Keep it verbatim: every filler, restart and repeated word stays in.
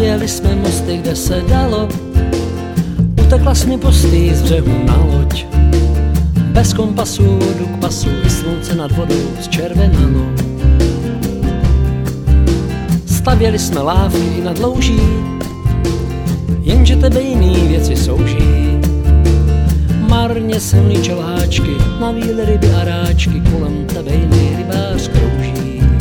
Stavěli jsme mosty, kde se dalo, utekla jsi mi postý z břehu na loď. Bez kompasu, jdu k pasu, i slunce nad vodou zčervenalo. Stavěli jsme lávky nad louží, jenže tebe jiný věci souží. Marně jsem líčil háčky, na víly ryby a ráčky, kolem tebe jiný